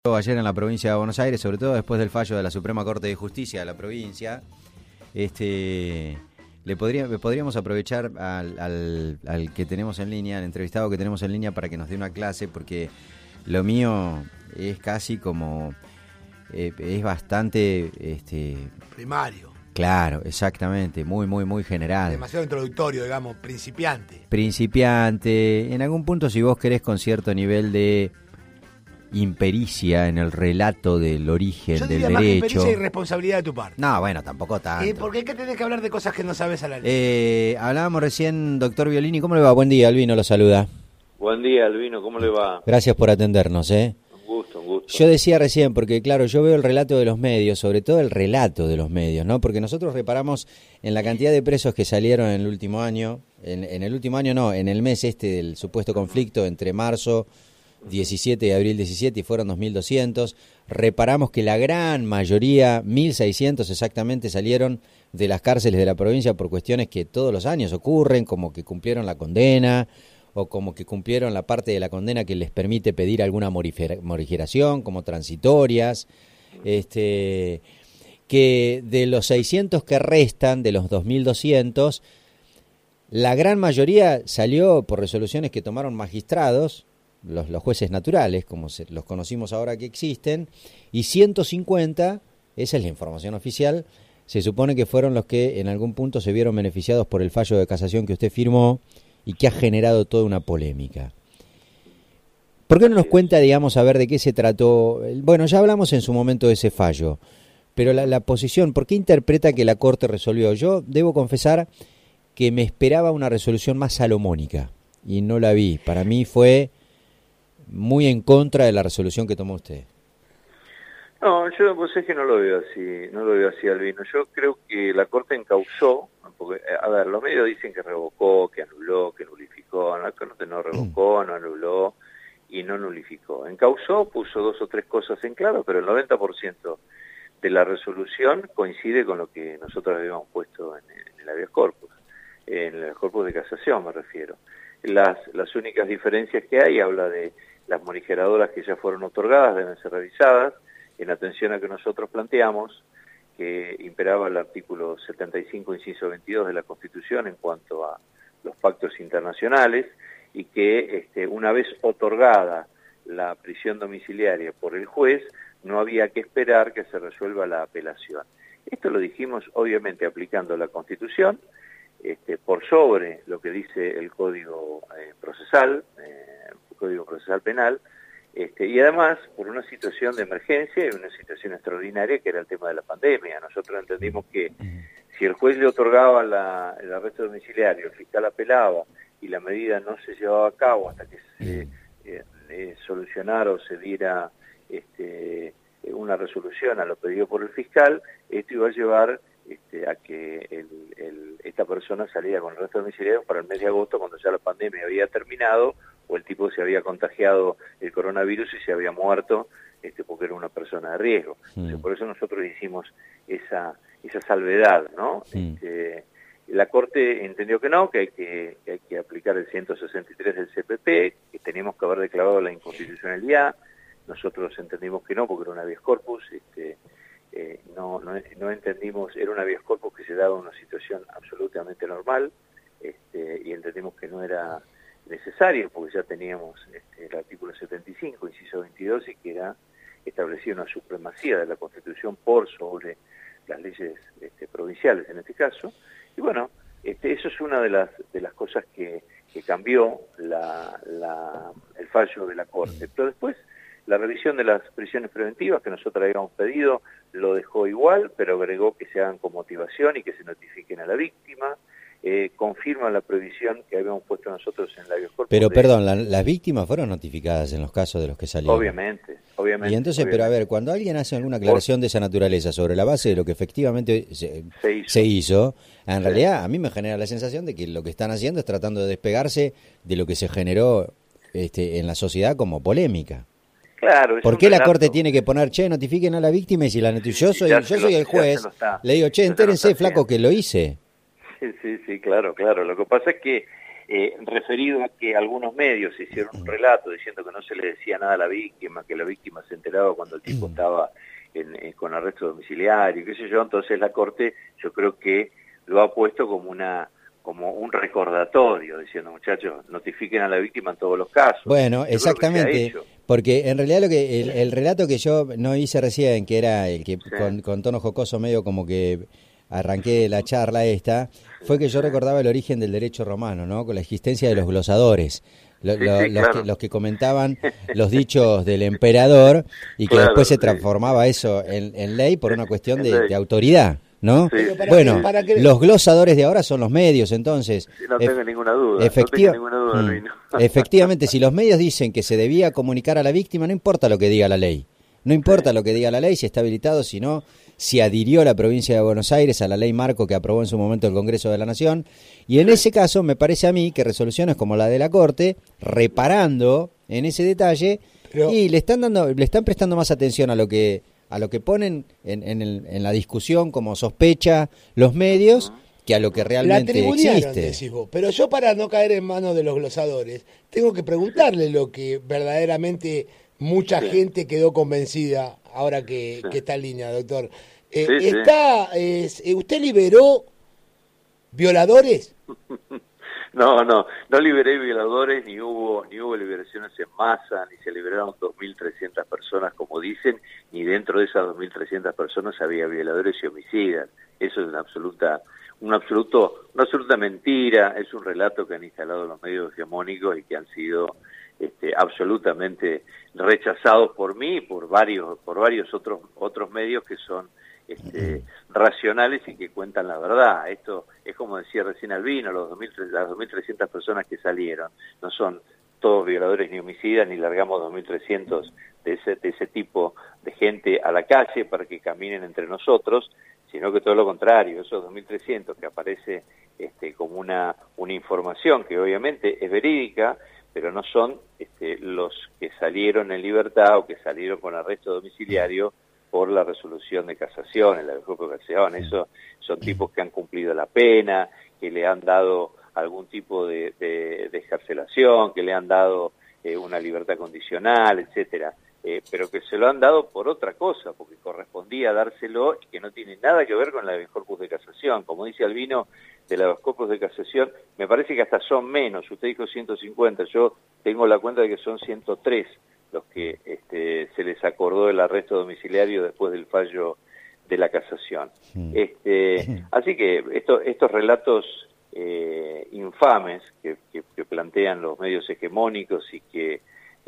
Ayer en la provincia de Buenos Aires, sobre todo después del fallo de la Suprema Corte de Justicia de la provincia, podríamos aprovechar al que tenemos en línea, al entrevistado que tenemos en línea, para que nos dé una clase, porque lo mío es casi como, es bastante... primario. Claro, exactamente, muy general. Demasiado introductorio, digamos, principiante. Principiante, en algún punto, si vos querés, con cierto nivel de impericia en el relato del origen del derecho. Más que impericia y responsabilidad de tu parte. No, bueno, tampoco tanto. ¿Por qué tenés que hablar de cosas que no sabes a la ley? Hablábamos recién, doctor Violini, ¿cómo le va? Buen día, Albino lo saluda. Buen día, Albino, ¿cómo le va? Gracias por atendernos, Un gusto. Yo decía recién, porque claro, yo veo el relato de los medios, sobre todo el relato de los medios, ¿no? Porque nosotros reparamos en la cantidad de presos que salieron en el último año, en el último año no, en el mes del supuesto conflicto entre marzo 17 y abril 17, y fueron 2.200. Reparamos que la gran mayoría, 1.600 exactamente, salieron de las cárceles de la provincia por cuestiones que todos los años ocurren, como que cumplieron la condena, o como que cumplieron la parte de la condena que les permite pedir alguna morigeración, como transitorias. Que de los 600 que restan, de los 2.200, la gran mayoría salió por resoluciones que tomaron magistrados, los jueces naturales, como los conocimos ahora que existen, y 150, esa es la información oficial, se supone que fueron los que en algún punto se vieron beneficiados por el fallo de casación que usted firmó y que ha generado toda una polémica. ¿Por qué no nos cuenta, digamos, a ver de qué se trató? Bueno, ya hablamos en su momento de ese fallo, pero la posición, ¿por qué interpreta que la Corte resolvió? Yo debo confesar que me esperaba una resolución más salomónica y no la vi. Para mí fue muy en contra de la resolución que tomó usted. No, yo pues es que no lo veo así, Albino. Yo creo que la Corte encausó, porque, a ver, los medios dicen que revocó, que anuló, que nulificó. La Corte no revocó, no anuló y no nulificó. Encausó, puso 2 o 3 cosas en claro, pero el 90% de la resolución coincide con lo que nosotros habíamos puesto en el habeas corpus, en el corpus de casación me refiero. Las únicas diferencias que hay, habla de las morigeradoras que ya fueron otorgadas, deben ser revisadas, en atención a que nosotros planteamos que imperaba el artículo 75, inciso 22 de la Constitución en cuanto a los pactos internacionales, y que una vez otorgada la prisión domiciliaria por el juez, no había que esperar que se resuelva la apelación. Esto lo dijimos obviamente aplicando la Constitución, por sobre lo que dice el Código Procesal Penal, y además por una situación de emergencia y una situación extraordinaria que era el tema de la pandemia. Nosotros entendimos que si el juez le otorgaba el arresto domiciliario, el fiscal apelaba y la medida no se llevaba a cabo hasta que se solucionara o se diera una resolución a lo pedido por el fiscal, esto iba a llevar a que esta persona saliera con el arresto domiciliario para el mes de agosto, cuando ya la pandemia había terminado o el tipo se había contagiado el coronavirus y se había muerto porque era una persona de riesgo. Entonces, por eso nosotros hicimos esa salvedad, ¿no? La Corte entendió que no, que hay que aplicar el 163 del CPP, que teníamos que haber declarado la inconstitucionalidad. Nosotros entendimos que no, porque era un habeas corpus. No entendimos, era un habeas corpus que se daba en una situación absolutamente normal, y entendimos que no era necesario, porque ya teníamos el artículo 75, inciso 22, y que establecía una supremacía de la Constitución por sobre las leyes provinciales en este caso. Y bueno, eso es una de las cosas que cambió el fallo de la Corte. Pero después, la revisión de las prisiones preventivas que nosotros habíamos pedido lo dejó igual, pero agregó que se hagan con motivación y que se notifiquen a la víctima. Confirma la prohibición que habíamos puesto nosotros en la habeas corpus. Pero perdón, las víctimas fueron notificadas en los casos de los que salieron. Obviamente. Y entonces, pero a ver, cuando alguien hace alguna aclaración de esa naturaleza sobre la base de lo que efectivamente se hizo, en realidad a mí me genera la sensación de que lo que están haciendo es tratando de despegarse de lo que se generó en la sociedad como polémica. Claro. ¿Por qué la Corte tiene que poner, notifiquen a la víctima, y si la yo soy el juez, le digo, entérense, flaco, que lo hice? Sí, claro. Lo que pasa es que referido a que algunos medios hicieron un relato diciendo que no se le decía nada a la víctima, que la víctima se enteraba cuando el tipo estaba con arresto domiciliario, qué sé yo. Entonces la Corte, yo creo que lo ha puesto como un recordatorio, diciendo, muchachos, notifiquen a la víctima en todos los casos. Bueno, exactamente, porque en realidad el relato que yo no hice recién, que era el que con tono jocoso medio como que arranqué la charla fue que yo recordaba el origen del derecho romano, ¿no? Con la existencia de los glosadores. Los que comentaban los dichos del emperador y que después se transformaba eso en ley por una cuestión de autoridad, ¿no? Sí. Bueno, los glosadores de ahora son los medios, entonces... Sí, no tengo ninguna duda, efectivamente, si los medios dicen que se debía comunicar a la víctima, no importa lo que diga la ley. No importa lo que diga la ley, si está habilitado, si no, si adhirió la provincia de Buenos Aires a la ley marco que aprobó en su momento el Congreso de la Nación. Y en ese caso me parece a mí que resoluciones como la de la Corte, reparando en ese detalle, y le están prestando más atención a lo que ponen en la discusión como sospecha los medios que a lo que realmente existe. Decís vos. Pero yo, para no caer en manos de los glosadores, tengo que preguntarle lo que verdaderamente mucha gente quedó convencida ahora que está en línea, doctor. ¿Usted liberó violadores? No liberé violadores, ni hubo liberaciones en masa, ni se liberaron 2.300 personas, como dicen, ni dentro de esas 2.300 personas había violadores y homicidas. Eso es una absoluta mentira, es un relato que han instalado los medios hegemónicos y que han sido absolutamente rechazados por mí y por varios otros medios que son racionales y que cuentan la verdad. Esto es como decía recién Albino, las 2.300 personas que salieron no son todos violadores ni homicidas, ni largamos 2.300 de ese tipo de gente a la calle para que caminen entre nosotros, sino que todo lo contrario, esos 2.300 que aparece como una información que obviamente es verídica, pero no son los que salieron en libertad o que salieron con arresto domiciliario por la resolución de casación, en la propia casación. Eso son tipos que han cumplido la pena, que le han dado algún tipo de excarcelación, que le han dado una libertad condicional, etcétera, pero que se lo han dado por otra cosa, porque correspondía dárselo y que no tiene nada que ver con la del corpus de casación. Como dice Albino, de los corpus de casación, me parece que hasta son menos. Usted dijo 150, yo tengo la cuenta de que son 103 los que se les acordó el arresto domiciliario después del fallo de la casación. Así que estos relatos infames que plantean los medios hegemónicos y que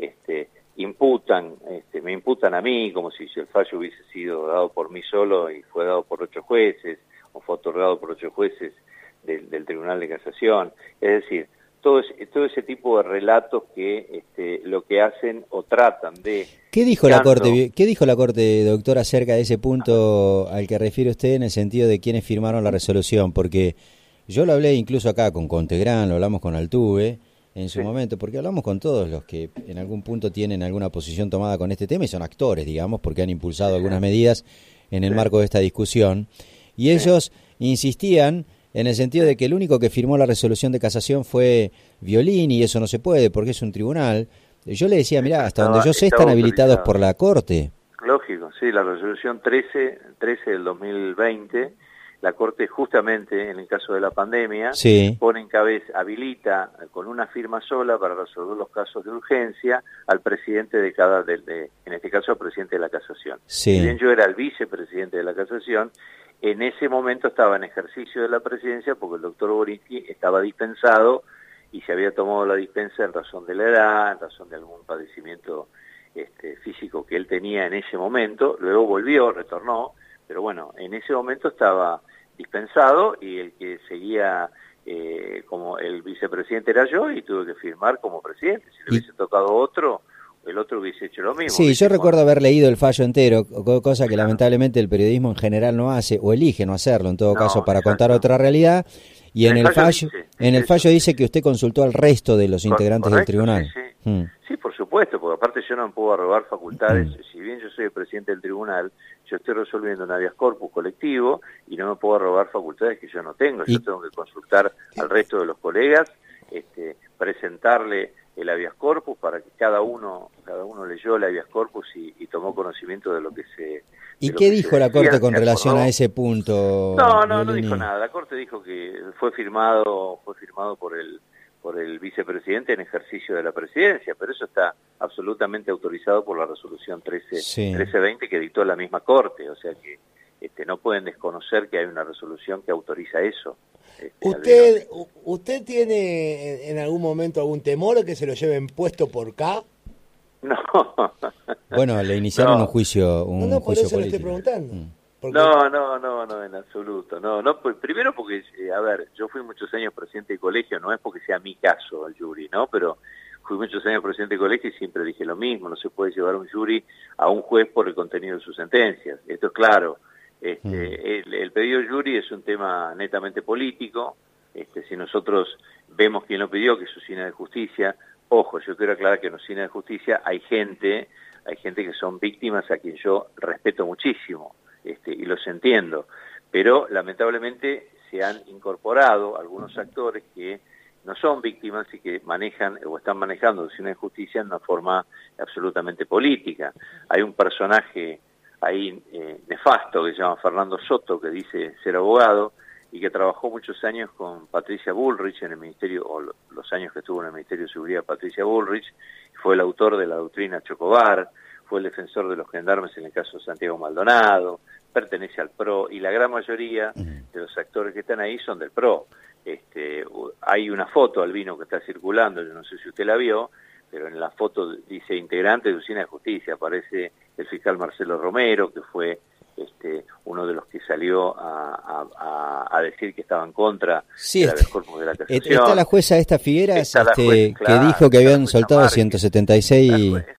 me imputan a mí como si el fallo hubiese sido dado por mí solo y fue dado por 8 jueces o fue otorgado por 8 jueces del Tribunal de Casación. Es decir, todo ese tipo de relatos que lo que hacen o tratan de... ¿Qué dijo la Corte, doctor, acerca de ese punto al que refiere usted en el sentido de quiénes firmaron la resolución? Porque yo lo hablé incluso acá con Contegrán, lo hablamos con Altuve en su momento, porque hablamos con todos los que en algún punto tienen alguna posición tomada con este tema y son actores, digamos, porque han impulsado algunas medidas en el marco de esta discusión. Y ellos insistían en el sentido de que el único que firmó la resolución de casación fue Violini, y eso no se puede porque es un tribunal. Yo le decía, mirá, hasta donde yo sé están habilitados por la Corte. Lógico, sí, la resolución 13 del 2020, la Corte justamente en el caso de la pandemia, pone en cabeza, habilita con una firma sola para resolver los casos de urgencia al presidente en este caso al presidente de la casación. Si bien yo era el vicepresidente de la casación, en ese momento estaba en ejercicio de la presidencia porque el doctor Borinsky estaba dispensado y se había tomado la dispensa en razón de la edad, en razón de algún padecimiento físico que él tenía en ese momento. Luego retornó, pero bueno, en ese momento estaba dispensado y el que seguía como el vicepresidente era yo y tuve que firmar como presidente. Si le hubiese tocado otro, el otro hubiese hecho lo mismo. Sí, yo recuerdo haber leído el fallo entero, cosa que lamentablemente el periodismo en general no hace, o elige no hacerlo en todo caso para contar otra realidad, y en el fallo dice que usted consultó al resto de los integrantes del tribunal. Sí, por supuesto, porque aparte yo no me puedo arrogar facultades, si bien yo soy el presidente del tribunal, yo estoy resolviendo un habeas corpus colectivo y no me puedo arrogar facultades que yo no tengo, yo tengo que consultar al resto de los colegas presentarle el habeas corpus para que cada uno leyó el habeas corpus y tomó conocimiento de lo que se... ¿Y qué dijo la Corte con relación a ese punto? No dijo nada. La Corte dijo que fue firmado por el vicepresidente en ejercicio de la presidencia, pero eso está absolutamente autorizado por la resolución 1320 que dictó la misma Corte, o sea que no pueden desconocer que hay una resolución que autoriza eso. ¿Usted tiene en algún momento algún temor de que se lo lleven puesto por acá? No. Bueno, le iniciaron un juicio por juicio eso político. le estoy preguntando. Porque... No, en absoluto. No, primero porque, yo fui muchos años presidente de colegio, no es porque sea mi caso el jury, ¿no? Pero fui muchos años presidente de colegio y siempre dije lo mismo, no se puede llevar un jury a un juez por el contenido de sus sentencias. Esto es claro. El pedido de jury es un tema netamente político. Si nosotros vemos quién lo pidió, que es Usina de Justicia, ojo, yo quiero aclarar que en Usina de Justicia hay gente que son víctimas a quien yo respeto muchísimo, y los entiendo, pero lamentablemente se han incorporado algunos actores que no son víctimas y que manejan o están manejando Usina de Justicia en una forma absolutamente política. Hay un personaje ahí nefasto que se llama Fernando Soto, que dice ser abogado y que trabajó muchos años con Patricia Bullrich en el Ministerio, o los años que estuvo en el Ministerio de Seguridad Patricia Bullrich, fue el autor de la doctrina Chocobar, fue el defensor de los gendarmes en el caso de Santiago Maldonado, pertenece al PRO, y la gran mayoría de los actores que están ahí son del PRO. Hay una foto, Albino, que está circulando, yo no sé si usted la vio, pero en la foto dice integrante de Usina de Justicia, aparece el fiscal Marcelo Romero, que fue uno de los que salió a decir que estaba en contra del habeas corpus de la casación. Está la jueza Figueras, claro, que dijo que habían soltado 176...